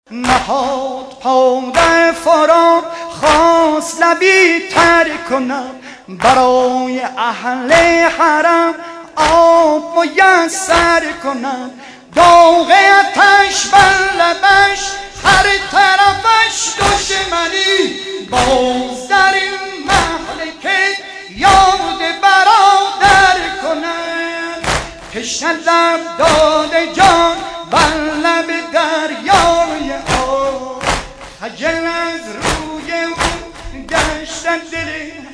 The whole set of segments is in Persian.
نهاد پا در فرات خواست لبی تر کنم برای اهل حرم آب میسر کنم داغ آتش بر لبش هر طرفش دشمنی باز در این مهلکه یاد برادر کنم تشنه لب داده جان بر لب دریای آب خجل از روی او گشتن دل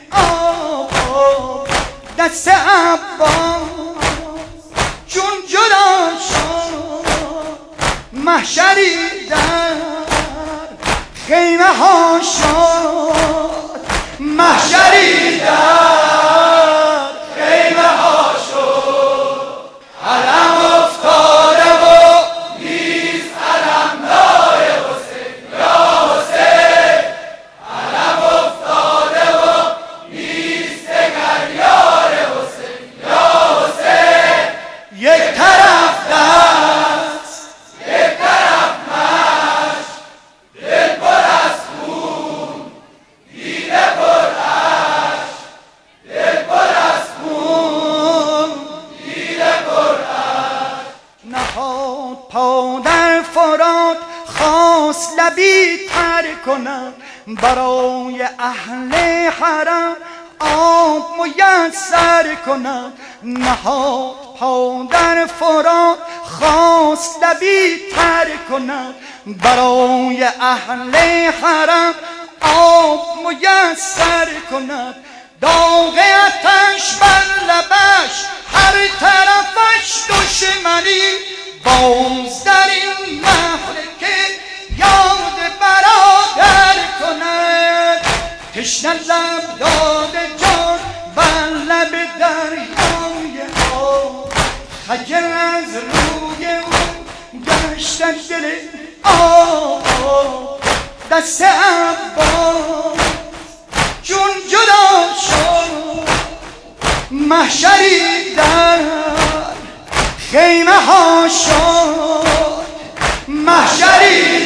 آب دست عباس چون جدا شد محشری در خیمه ها شد محشری در خیمه ها شد علم افتاده و نیز علم دار حسین یا حسین علم افتاده و نیز دگر یار حسین یا حسین یک طرف دست یک طرف مشت دل پر از خون دیده پر اشک دل پر از خون دیده پر اشک نهاد پا در فرات خواست لبی تر کنم برای اهل حرم آب میسر کنم نهاد پا در فرات خواست لبی تر کنم برای اهل حرم آب میسر کنم داغ آتش بر لبش هر طرفش دشمنی باز در این مهلکه یاد برادر کند تشنه لب داده جان بر لب دریای آب خجل از روی او گشتن دل آب دست عباس چون جدا شد محشری در خیمه ها شد محشری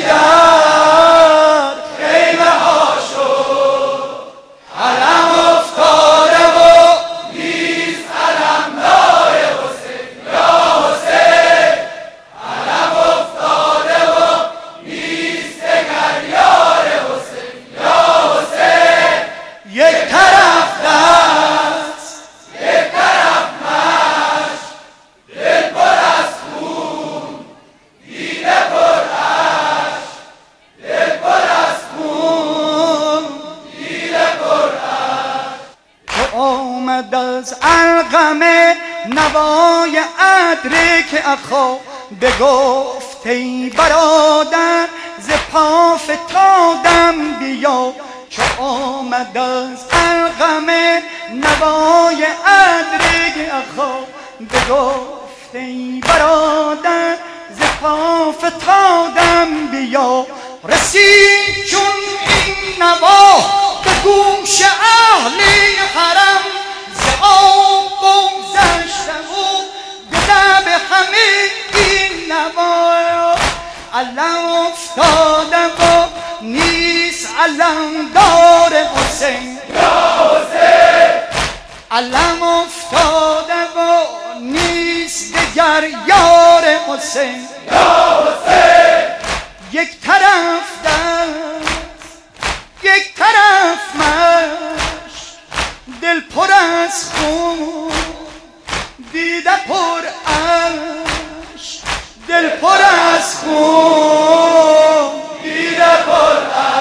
در خیمه ها شد علم افتاده و نیز علم دار حسین یا حسین علم افتاده و نیز دگر یار حسین یا حسین یک طرف دست یک طرف مشت دل پر از خون دیده پر اشک دل پر از خون دیده پر اشک تو آمد از القمه نوای ادرک اخا بگفت ای برادر ز پا فتادم بیا چو آمد از القمه نوای ادرک اخا بگفت ای برادر ز پا فتادم بیا رسید چون این نوا به گوش اهل حرم ز آب بگذشتم و به لب همه این نوا علم افتاده و نیست علم دار حسین یا حسین علم افتاده و نیست دگر یار حسین یا حسین یک طرف دست یک طرف مشت دل پر از خون دیده پر اشک دل پر از خون دیده پر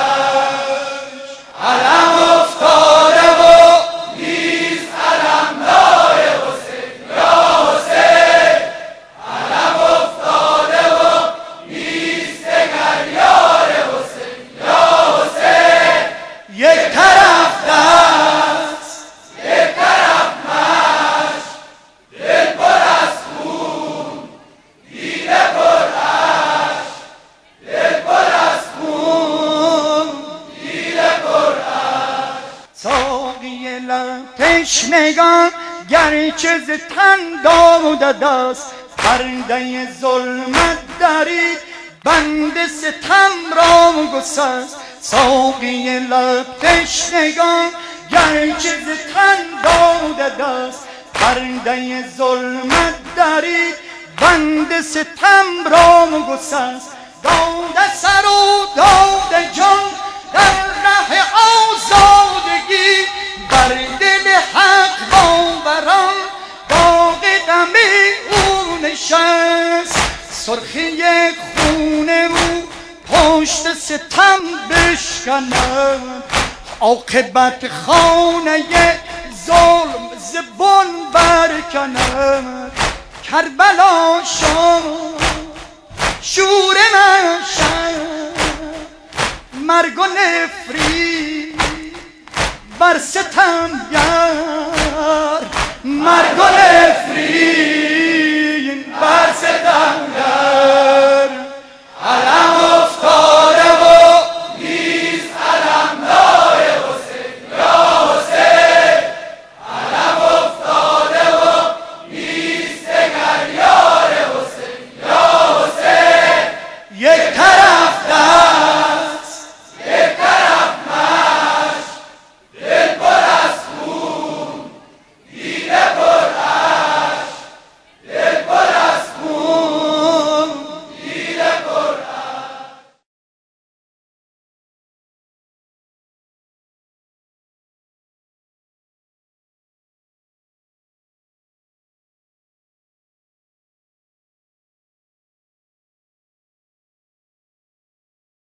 اشک علم افتاده و نیز علم دار حسین یا حسین علم افتاده و نیز دگر یار حسین یا حسین یک طرف دست یک طرف مشت دل پر از خون دیده پر اشک دل پر از خون دیده پر اشک ساقی لب تشنگان گرچه ز تن داده دست پرده ظلمت درید بند ستم را گسست ساقی لب تشنگان، گرچه ز تن داده دست پرده ظلمت درید. بند ستم را گسست داده سر و داده جان در ره آزادگی، بر دل حق باوران داغ غم او نشست. سرخی خون او پشت ستم بشکند، عاقبت خانه ظلم زبون برکند. کربلا شد شور محشر، مرگ و نفرین بر ستمگر، مرگ و نفرین بر ستمگر.